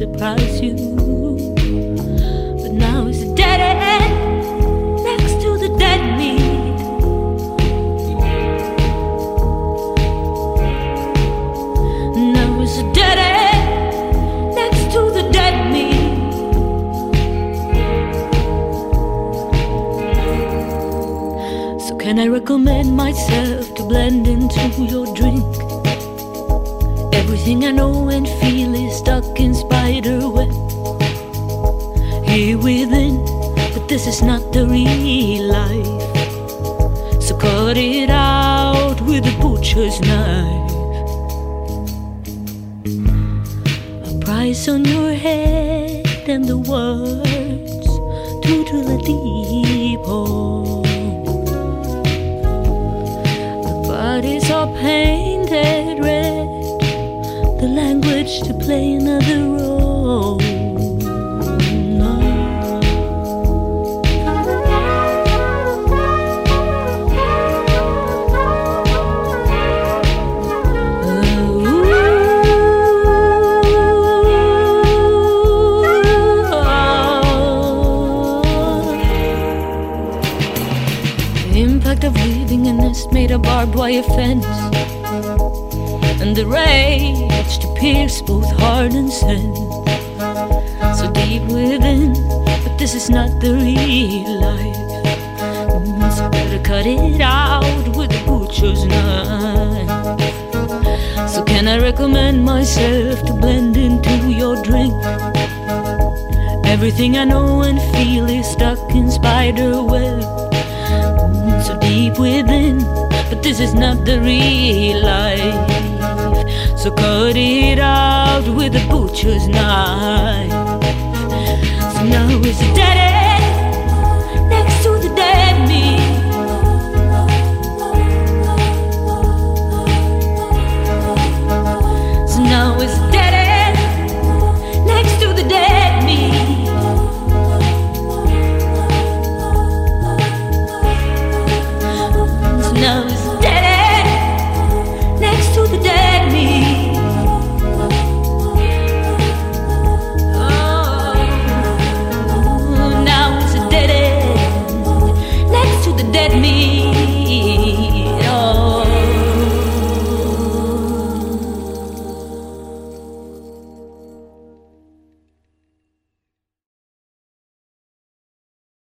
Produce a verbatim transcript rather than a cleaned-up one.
surprise you. But now it's a dead end next to the dead meat. Now it's a dead end next to the dead meat. So can I recommend myself to blend into your drink? Everything I know and feel is stuck in spider web here within, but this is not the real life. So cut it out with a butcher's knife. A price on your head and the words to drill a deep hole. The bodies are painted red, the language to play another role. No. The impact of leaving a nest made a barbed wire fence, and the rage to pierce both heart and sense. So deep within, but this is not the real life. So better cut it out with a butcher's knife. So can I recommend myself to blend into your drink? Everything I know and feel is stuck in spider web. So deep within, but this is not the real life. So cut it out with a butcher's knife. So now it's a dead end next to the dead meat. So now it's a dead end next to the dead meat. So now it's a dead end next to the dead meat. Dead me.